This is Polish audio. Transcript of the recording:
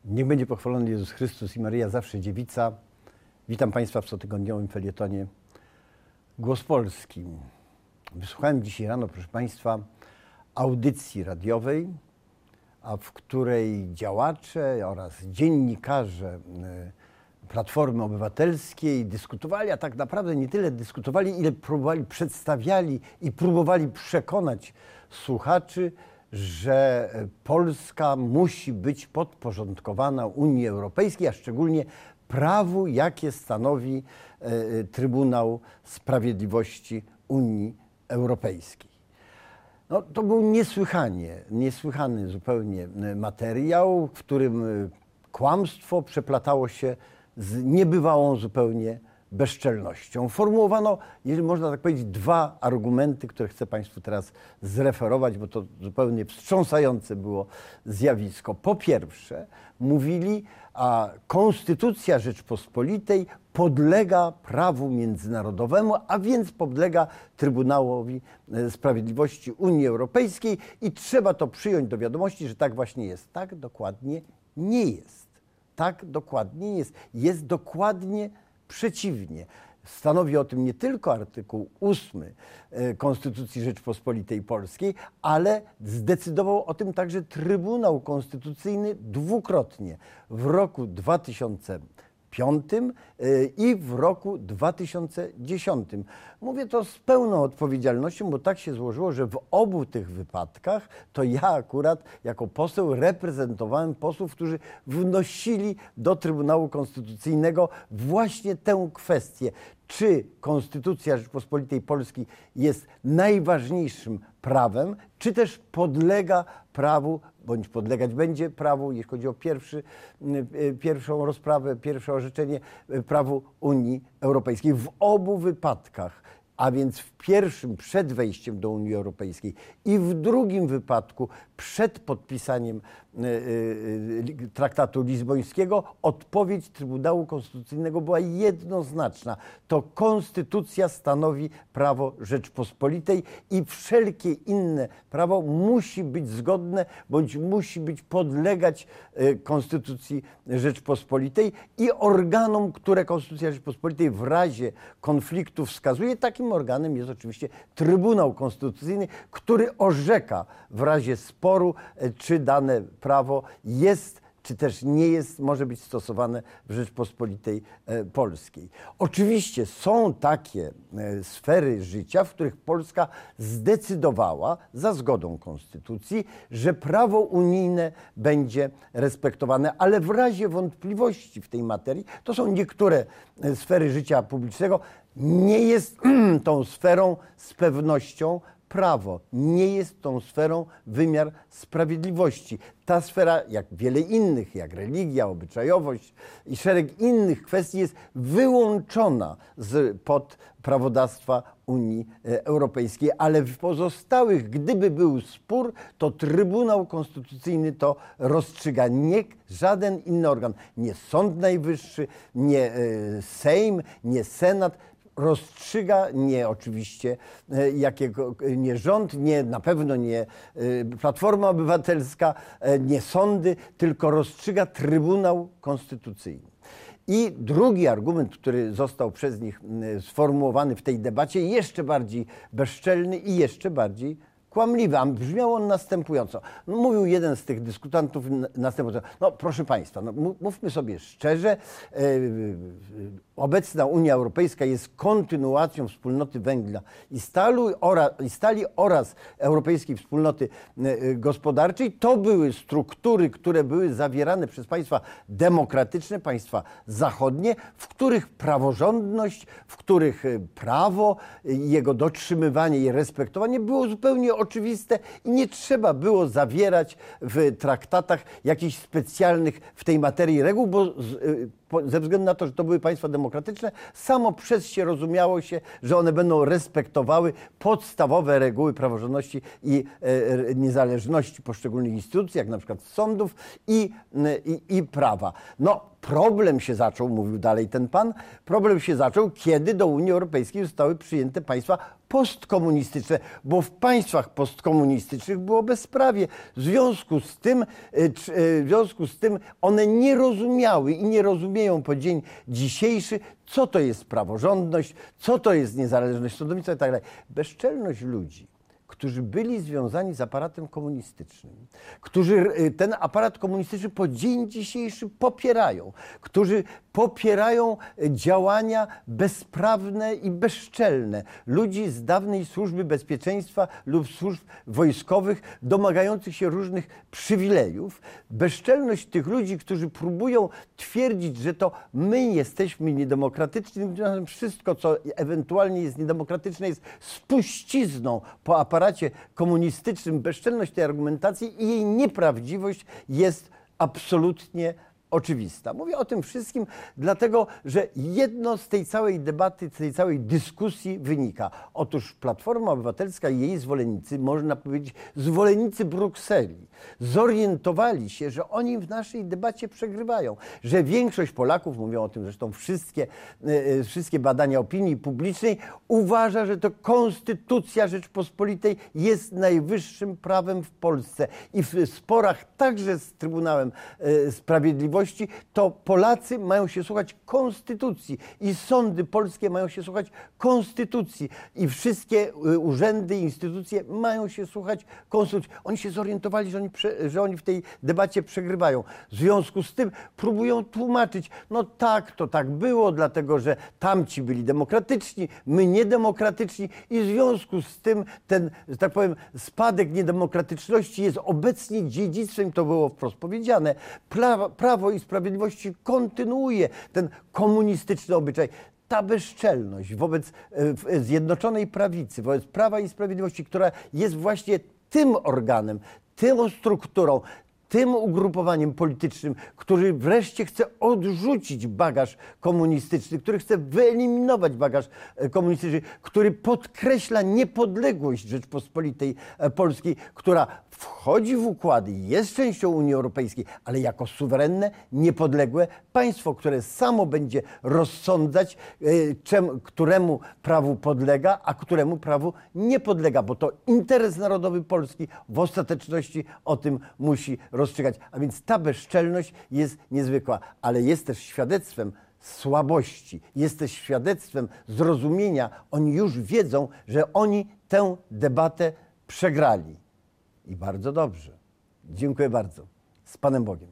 Niech będzie pochwalony Jezus Chrystus i Maryja zawsze dziewica. Witam Państwa w cotygodniowym felietonie Głos Polski. Wysłuchałem dzisiaj rano, proszę Państwa, audycji radiowej, w której działacze oraz dziennikarze Platformy Obywatelskiej dyskutowali, a tak naprawdę nie tyle dyskutowali, ile przedstawiali i próbowali przekonać słuchaczy, że Polska musi być podporządkowana Unii Europejskiej, a szczególnie prawu, jakie stanowi Trybunał Sprawiedliwości Unii Europejskiej. No, to był niesłychany zupełnie materiał, w którym kłamstwo przeplatało się z niebywałą zupełnie bezczelnością. Formułowano, jeżeli można tak powiedzieć, dwa argumenty, które chcę Państwu teraz zreferować, bo to zupełnie wstrząsające było zjawisko. Po pierwsze, mówili, a Konstytucja Rzeczpospolitej podlega prawu międzynarodowemu, a więc podlega Trybunałowi Sprawiedliwości Unii Europejskiej i trzeba to przyjąć do wiadomości, że tak właśnie jest. Tak dokładnie nie jest. Tak dokładnie nie jest. Jest dokładnie przeciwnie. Stanowi o tym nie tylko artykuł 8 Konstytucji Rzeczpospolitej Polskiej, ale zdecydował o tym także Trybunał Konstytucyjny dwukrotnie w roku 2005 i w roku 2010. Mówię to z pełną odpowiedzialnością, bo tak się złożyło, że w obu tych wypadkach to ja akurat jako poseł reprezentowałem posłów, którzy wnosili do Trybunału Konstytucyjnego właśnie tę kwestię. Czy Konstytucja Rzeczypospolitej Polskiej jest najważniejszym prawem, czy też podlega prawu, bądź podlegać będzie prawu, jeśli chodzi o pierwszą rozprawę, pierwsze orzeczenie, prawu Unii Europejskiej. W obu wypadkach, a więc w pierwszym przed wejściem do Unii Europejskiej i w drugim wypadku przed podpisaniem traktatu lizbońskiego, odpowiedź Trybunału Konstytucyjnego była jednoznaczna. To Konstytucja stanowi prawo Rzeczpospolitej i wszelkie inne prawo musi być zgodne, bądź musi być podlegać Konstytucji Rzeczpospolitej i organom, które Konstytucja Rzeczpospolitej w razie konfliktu wskazuje. Takim organem jest oczywiście Trybunał Konstytucyjny, który orzeka w razie sporu, czy dane prawo jest, czy też nie jest, może być stosowane w Rzeczpospolitej Polskiej. Oczywiście są takie sfery życia, w których Polska zdecydowała za zgodą Konstytucji, że prawo unijne będzie respektowane, ale w razie wątpliwości w tej materii, to są niektóre sfery życia publicznego, nie jest tą sferą z pewnością prawo. Nie jest tą sferą wymiar sprawiedliwości. Ta sfera, jak wiele innych, jak religia, obyczajowość i szereg innych kwestii, jest wyłączona spod prawodawstwa Unii Europejskiej, ale w pozostałych, gdyby był spór, to Trybunał Konstytucyjny to rozstrzyga. Nie żaden inny organ, nie Sąd Najwyższy, nie Sejm, nie Senat, rozstrzyga, nie oczywiście nie rząd, na pewno nie Platforma Obywatelska, nie sądy, tylko rozstrzyga Trybunał Konstytucyjny. I drugi argument, który został przez nich sformułowany w tej debacie, jeszcze bardziej bezczelny i jeszcze bardziej kłamliwy, a brzmiał on następująco. No, mówił jeden z tych dyskutantów następująco. No proszę Państwa, mówmy sobie szczerze, obecna Unia Europejska jest kontynuacją Wspólnoty Węgla i Stali oraz Europejskiej Wspólnoty Gospodarczej. To były struktury, które były zawierane przez państwa demokratyczne, państwa zachodnie, w których praworządność, w których prawo, jego dotrzymywanie i respektowanie było zupełnie oczywiste i nie trzeba było zawierać w traktatach jakichś specjalnych w tej materii reguł, bo ze względu na to, że to były państwa demokratyczne, samo przez się rozumiało się, że one będą respektowały podstawowe reguły praworządności i niezależności poszczególnych instytucji, jak na przykład sądów i prawa. No, problem się zaczął, mówił dalej ten pan, problem się zaczął, kiedy do Unii Europejskiej zostały przyjęte państwa postkomunistyczne, bo w państwach postkomunistycznych było bezprawie. W związku z tym one nie rozumiały i nie rozumieją po dzień dzisiejszy, co to jest praworządność, co to jest niezależność sądownictwa i tak dalej. Bezczelność ludzi, którzy byli związani z aparatem komunistycznym, którzy ten aparat komunistyczny po dzień dzisiejszy popierają, którzy popierają działania bezprawne i bezczelne ludzi z dawnej służby bezpieczeństwa lub służb wojskowych domagających się różnych przywilejów. Bezczelność tych ludzi, którzy próbują twierdzić, że to my jesteśmy niedemokratyczni, wszystko, co ewentualnie jest niedemokratyczne, jest spuścizną po aparacie komunistycznym. Bezczelność tej argumentacji i jej nieprawdziwość jest absolutnie oczywista. Mówię o tym wszystkim dlatego, że jedno z tej całej debaty, z tej całej dyskusji wynika. Otóż Platforma Obywatelska i jej zwolennicy, można powiedzieć zwolennicy Brukseli, zorientowali się, że oni w naszej debacie przegrywają, że większość Polaków, mówią o tym zresztą wszystkie badania opinii publicznej, uważa, że to Konstytucja Rzeczpospolitej jest najwyższym prawem w Polsce i w sporach także z Trybunałem Sprawiedliwości to Polacy mają się słuchać Konstytucji i sądy polskie mają się słuchać Konstytucji i wszystkie urzędy i instytucje mają się słuchać Konstytucji. Oni się zorientowali, że oni w tej debacie przegrywają. W związku z tym próbują tłumaczyć, no tak, to tak było, dlatego że tamci byli demokratyczni, my niedemokratyczni i w związku z tym ten, że tak powiem, spadek niedemokratyczności jest obecnie dziedzictwem, to było wprost powiedziane, Prawo i Sprawiedliwości kontynuuje ten komunistyczny obyczaj. Ta bezczelność wobec Zjednoczonej Prawicy, wobec Prawa i Sprawiedliwości, która jest właśnie tym organem, tą strukturą, tym ugrupowaniem politycznym, który wreszcie chce odrzucić bagaż komunistyczny, który chce wyeliminować bagaż komunistyczny, który podkreśla niepodległość Rzeczpospolitej Polskiej, która wchodzi w układy, jest częścią Unii Europejskiej, ale jako suwerenne, niepodległe państwo, które samo będzie rozsądzać, któremu prawu podlega, a któremu prawu nie podlega, bo to interes narodowy Polski w ostateczności o tym musi rozstrzygać. A więc ta bezczelność jest niezwykła, ale jest też świadectwem słabości, jest też świadectwem zrozumienia. Oni już wiedzą, że oni tę debatę przegrali. I bardzo dobrze. Dziękuję bardzo. Z Panem Bogiem.